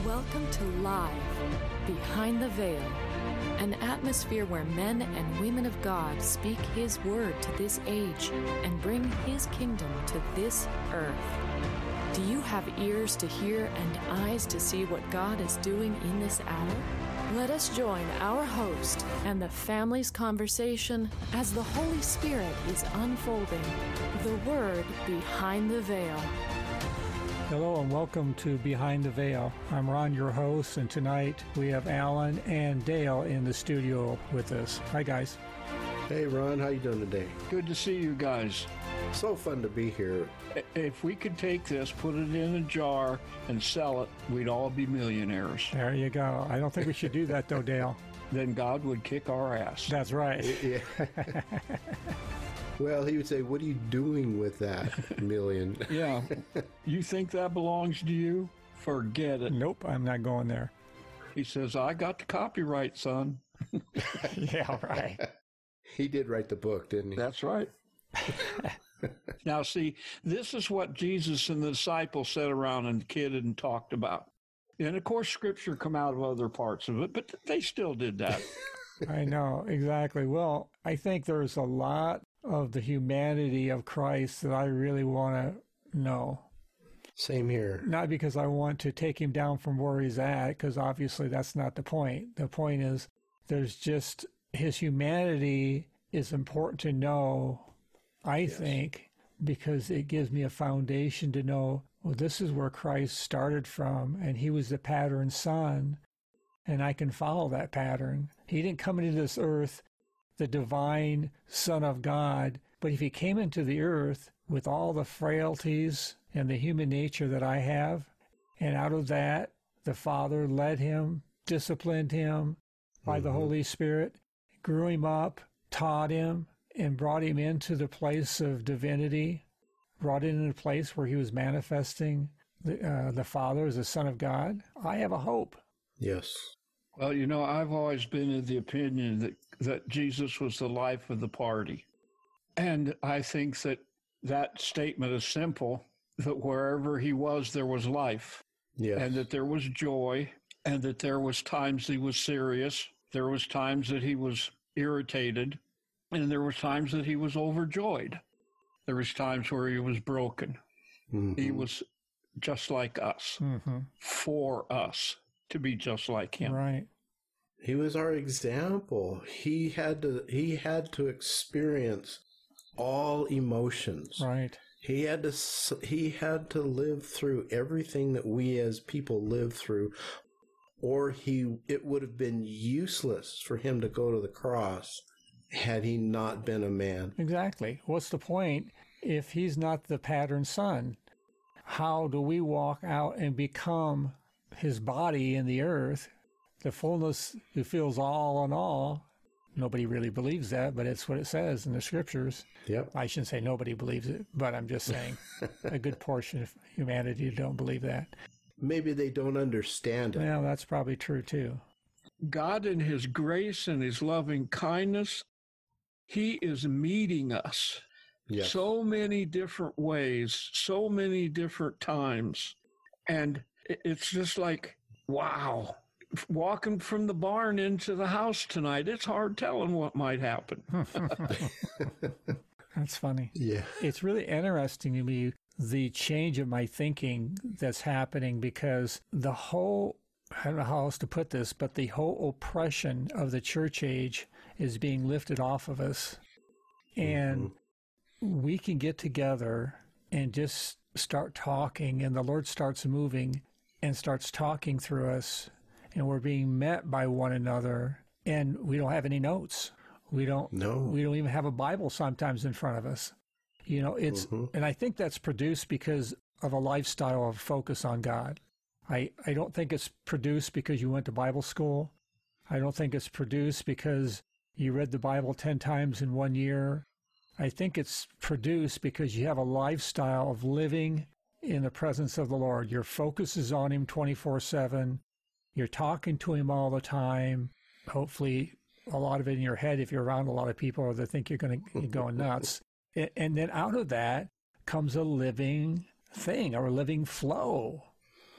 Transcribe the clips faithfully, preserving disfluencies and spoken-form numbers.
Welcome to Live, Behind the Veil, an atmosphere where men and women of God speak His word to this age and bring His kingdom to this earth. Do you have ears to hear and eyes to see what God is doing in this hour? Let us join our host and the family's conversation as the Holy Spirit is unfolding the Word Behind the Veil. Hello and welcome to Behind the Veil. I'm Ron, your host, and tonight we have Alan and Dale in the studio with us. Hi, guys. Hey, Ron. How you doing today? Good to see you guys. So fun to be here. If we could take this, put it in a jar, and sell it, we'd all be millionaires. There you go. I don't think we should do that, though, Dale. Then God would kick our ass. That's right. Yeah. Well, he would say, what are you doing with that million? Yeah. You think that belongs to you? Forget it. Nope, I'm not going there. He says, I got the copyright, son. Yeah, right. He did write the book, didn't he? That's right. Now, see, this is what Jesus and the disciples sat around and kidded and talked about. And, of course, Scripture come out of other parts of it, but they still did that. I know, exactly. Well, I think there's a lot of the humanity of Christ that I really want to know. Same here. Not because I want to take him down from where he's at, because obviously that's not the point. The point is there's just his humanity is important to know, I yes. think, because it gives me a foundation to know, well, this is where Christ started from, and he was the pattern son, and I can follow that pattern. He didn't come into this earth the divine Son of God, but if he came into the earth with all the frailties and the human nature that I have, and out of that, the Father led him, disciplined him by mm-hmm. the Holy Spirit, grew him up, taught him, and brought him into the place of divinity, brought him into a place where he was manifesting the, uh, the Father as the Son of God. I have a hope. Yes. Well, you know, I've always been of the opinion that, that Jesus was the life of the party. And I think that that statement is simple, that wherever he was, there was life. Yes. And that there was joy, and that there was times he was serious, there was times that he was irritated, and there was times that he was overjoyed. There was times where he was broken. Mm-hmm. He was just like us, mm-hmm. for us. To be just like him. Right. He was our example. He had to he had to experience all emotions. Right. He had to he had to live through everything that we as people live through, or he it would have been useless for him to go to the cross had he not been a man. Exactly. What's the point if he's not the pattern son? How do we walk out and become his body in the earth, the fullness who fills all in all? Nobody really believes that, but it's what it says in the Scriptures. Yep. I shouldn't say nobody believes it, but I'm just saying a good portion of humanity don't believe that. Maybe they don't understand it. Well, that's probably true too. God in his grace and his loving kindness, he is meeting us yes. so many different ways, so many different times. And it's just like, wow, walking from the barn into the house tonight, it's hard telling what might happen. That's funny. Yeah. It's really interesting to me, the change of my thinking that's happening, because the whole, I don't know how else to put this, but the whole oppression of the church age is being lifted off of us. And mm-hmm. we can get together and just start talking, and the Lord starts moving and starts talking through us, and we're being met by one another, and we don't have any notes. We don't no. we don't even have a Bible sometimes in front of us. You know, it's mm-hmm. and I think that's produced because of a lifestyle of focus on God. I, I don't think it's produced because you went to Bible school. I don't think it's produced because you read the Bible ten times in one year. I think it's produced because you have a lifestyle of living in the presence of the Lord. Your focus is on him twenty-four seven. You're talking to him all the time. Hopefully, a lot of it in your head if you're around a lot of people that think you're going to go nuts. And then out of that comes a living thing or a living flow.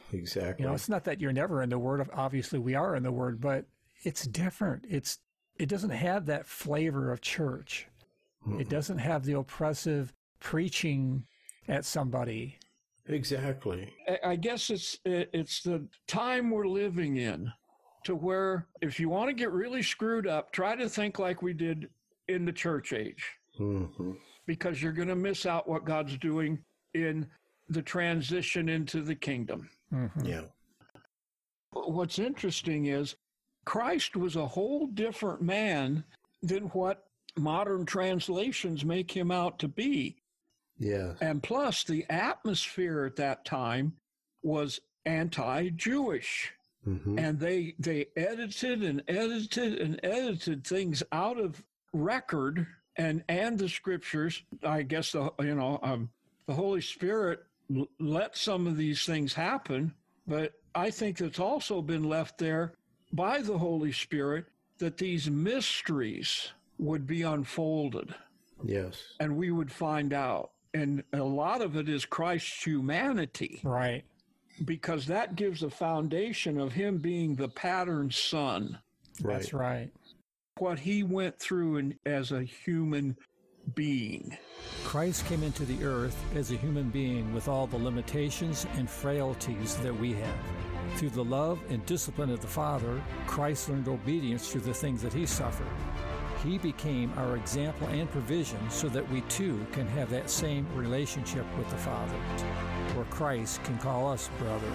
exactly. You know, it's not that you're never in the Word. Obviously, we are in the Word, but it's different. It's it doesn't have that flavor of church. Mm-hmm. It doesn't have the oppressive preaching at somebody. Exactly. I guess it's it's the time we're living in, to where if you want to get really screwed up, try to think like we did in the church age, mm-hmm. because you're going to miss out what God's doing in the transition into the kingdom. Mm-hmm. Yeah. What's interesting is Christ was a whole different man than what modern translations make him out to be. Yeah. And plus, the atmosphere at that time was anti-Jewish. Mm-hmm. And they they edited and edited and edited things out of record and and the scriptures. I guess the you know um, the Holy Spirit l- let some of these things happen, but I think it's also been left there by the Holy Spirit that these mysteries would be unfolded. Yes. And we would find out. And a lot of it is Christ's humanity. Right. Because that gives a foundation of him being the pattern son. Right. That's right. What he went through in, as a human being. Christ came into the earth as a human being with all the limitations and frailties that we have. Through the love and discipline of the Father, Christ learned obedience through the things that he suffered. He became our example and provision so that we too can have that same relationship with the Father, where Christ can call us brother.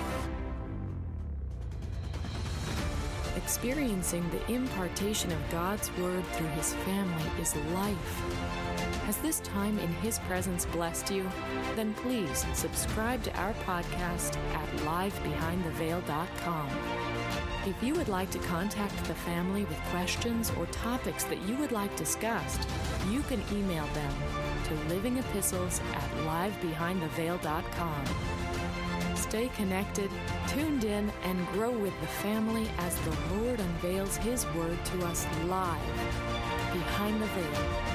Experiencing the impartation of God's Word through His family is life. Has this time in His presence blessed you? Then please subscribe to our podcast at live behind the veil dot com. If you would like to contact the family with questions or topics that you would like discussed, you can email them to living epistles at live behind the veil dot com. Stay connected, tuned in, and grow with the family as the Lord unveils His Word to us live behind the veil.